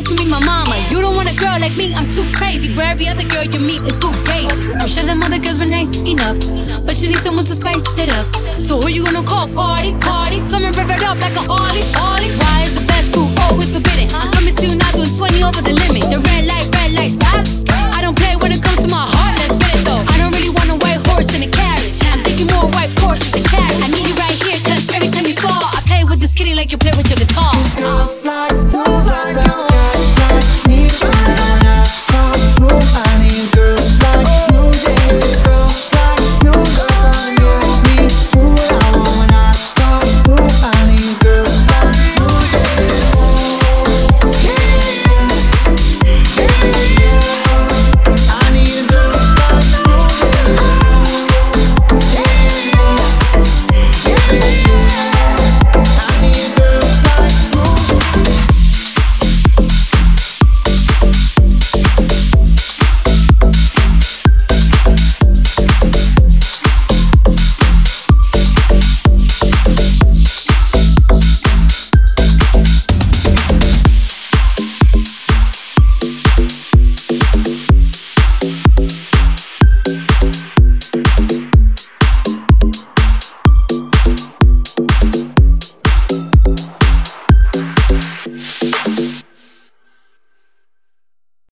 won't you meet my mama? You don't want a girl like me, I'm too crazy. Where every other girl you meet is too gay. I'm sure them other girls were nice enough, but you need someone to spice it up. So who you gonna call? Party, party, come and rev it up like a Harley, Harley.